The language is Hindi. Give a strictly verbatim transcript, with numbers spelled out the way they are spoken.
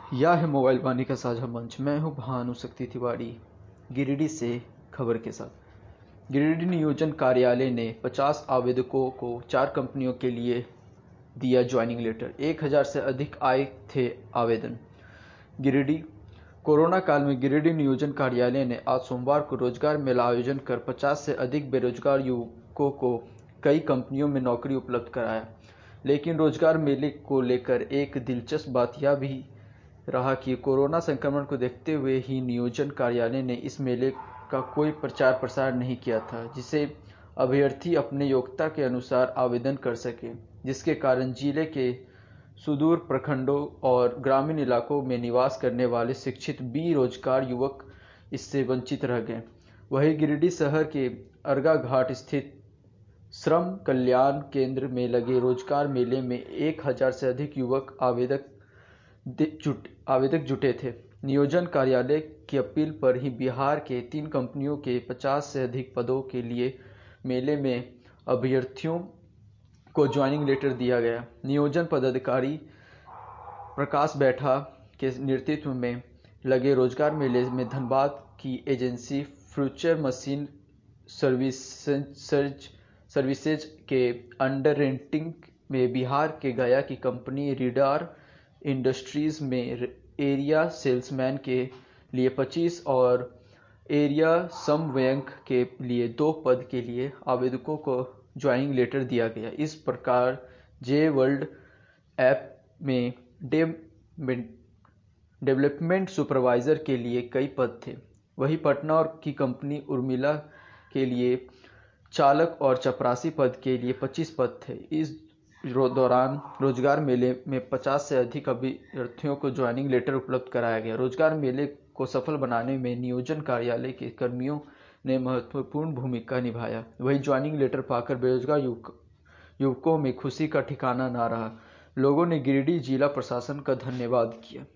यह है मोबाइल वाणी का साझा मंच। मैं हूं भानुशक्ति तिवारी, गिरिडीह से खबर के साथ। गिरिडीह नियोजन कार्यालय ने पचास आवेदकों को चार कंपनियों के लिए दिया ज्वाइनिंग लेटर। एक हज़ार से अधिक आए थे आवेदन। गिरिडीह कोरोना काल में गिरिडीह नियोजन कार्यालय ने आज सोमवार को रोजगार मेला आयोजन कर पचास से अधिक बेरोजगार युवकों को कई कंपनियों में नौकरी उपलब्ध कराया। लेकिन रोजगार मेले को लेकर एक दिलचस्प बात यह भी रहा कि कोरोना संक्रमण को देखते हुए ही नियोजन कार्यालय ने इस मेले का कोई प्रचार प्रसार नहीं किया था, जिसे अभ्यर्थी अपने योग्यता के अनुसार आवेदन कर सके, जिसके कारण जिले के सुदूर प्रखंडों और ग्रामीण इलाकों में निवास करने वाले शिक्षित बेरोजगार युवक इससे वंचित रह गए। वहीं गिरिडीह शहर के अर्गा घाट स्थित श्रम कल्याण केंद्र में लगे रोजगार मेले में एक हजार से अधिक युवक आवेदक जुट आवेदक जुटे थे। नियोजन कार्यालय की अपील पर ही बिहार के तीन कंपनियों के पचास से अधिक पदों के लिए मेले में अभ्यर्थियों को ज्वाइनिंग लेटर दिया गया। नियोजन पदाधिकारी प्रकाश बैठा के नेतृत्व में लगे रोजगार मेले में धनबाद की agency future machine services services के अंडर रेंटिंग में बिहार के गया की कंपनी रीडार इंडस्ट्रीज में एरिया सेल्समैन के लिए पच्चीस और एरिया समन्वयक के लिए दो पद के लिए आवेदकों को ज्वाइनिंग लेटर दिया गया। इस प्रकार जे वर्ल्ड ऐप में डेवलपमेंट सुपरवाइजर के लिए कई पद थे। वहीं पटना की कंपनी उर्मिला के लिए चालक और चपरासी पद के लिए पच्चीस पद थे। इस दौरान रोजगार मेले में पचास से अधिक अभ्यर्थियों को ज्वाइनिंग लेटर उपलब्ध कराया गया। रोजगार मेले को सफल बनाने में नियोजन कार्यालय के कर्मियों ने महत्वपूर्ण भूमिका निभाया। वहीं ज्वाइनिंग लेटर पाकर बेरोजगार युवकों में खुशी का ठिकाना न रहा। लोगों ने गिरिडीह जिला प्रशासन का धन्यवाद किया।